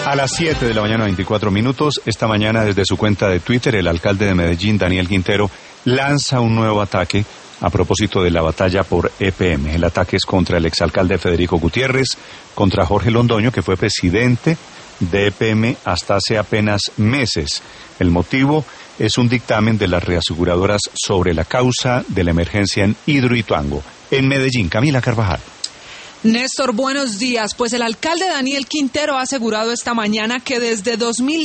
A las 7 de la mañana, 24 minutos, esta mañana desde su cuenta de Twitter, el alcalde de Medellín, Daniel Quintero, lanza un nuevo ataque a propósito de la batalla por EPM. El ataque es contra el exalcalde Federico Gutiérrez, contra Jorge Londoño, que fue presidente de EPM hasta hace apenas meses. El motivo es un dictamen de las reaseguradoras sobre la causa de la emergencia en Hidroituango. En Medellín, Camila Carvajal. Néstor, buenos días. Pues el alcalde Daniel Quintero ha asegurado esta mañana que desde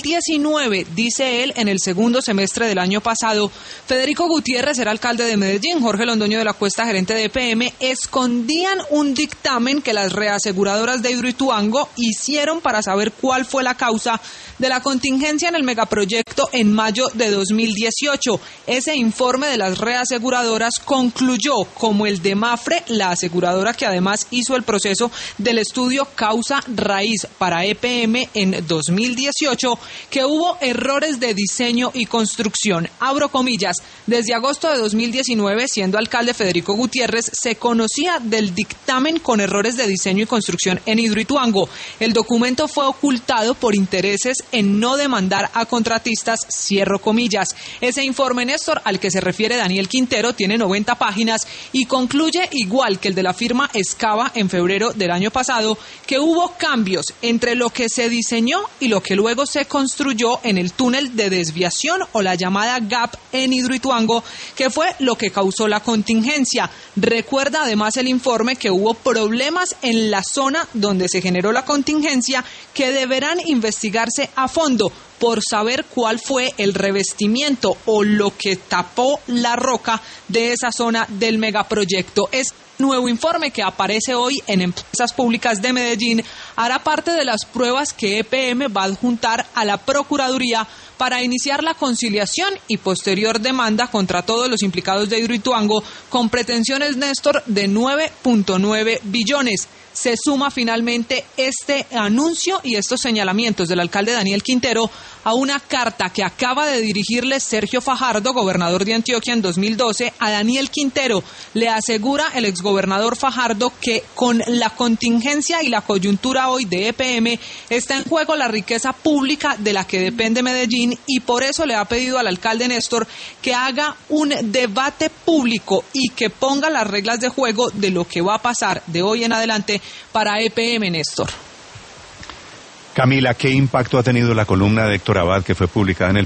2019, dice él, en el segundo semestre del año pasado, Federico Gutiérrez era alcalde de Medellín, Jorge Londoño de la Cuesta, gerente de EPM, escondían un dictamen que las reaseguradoras de Hidroituango hicieron para saber cuál fue la causa de la contingencia en el megaproyecto en mayo de 2018. Ese informe de las reaseguradoras concluyó, como el de Mapfre, la aseguradora que además hizo el proceso del estudio causa raíz para EPM en 2018, que hubo errores de diseño y construcción. Abro comillas, desde agosto de 2019, siendo alcalde Federico Gutiérrez, se conocía del dictamen con errores de diseño y construcción en Hidroituango. El documento fue ocultado por intereses en no demandar a contratistas, cierro comillas. Ese informe, Néstor, al que se refiere Daniel Quintero, tiene 90 páginas y concluye, igual que el de la firma Escava en febrero del año pasado, que hubo cambios entre lo que se diseñó y lo que luego se construyó en el túnel de desviación o la llamada GAP en Hidroituango, que fue lo que causó la contingencia. Recuerda además el informe que hubo problemas en la zona donde se generó la contingencia que deberán investigarse a fondo por saber cuál fue el revestimiento o lo que tapó la roca de esa zona del megaproyecto. Es nuevo informe que aparece hoy en Empresas Públicas de Medellín hará parte de las pruebas que EPM va a adjuntar a la Procuraduría para iniciar la conciliación y posterior demanda contra todos los implicados de Hidroituango con pretensiones, Néstor, de 9.9 billones. Se suma finalmente este anuncio y estos señalamientos del alcalde Daniel Quintero a una carta que acaba de dirigirle Sergio Fajardo, gobernador de Antioquia, en 2012, a Daniel Quintero. Le asegura el exgobernador Fajardo que con la contingencia y la coyuntura hoy de EPM está en juego la riqueza pública de la que depende Medellín y por eso le ha pedido al alcalde Néstor que haga un debate público y que ponga las reglas de juego de lo que va a pasar de hoy en adelante para EPM, Néstor. Camila, ¿qué impacto ha tenido la columna de Héctor Abad que fue publicada en el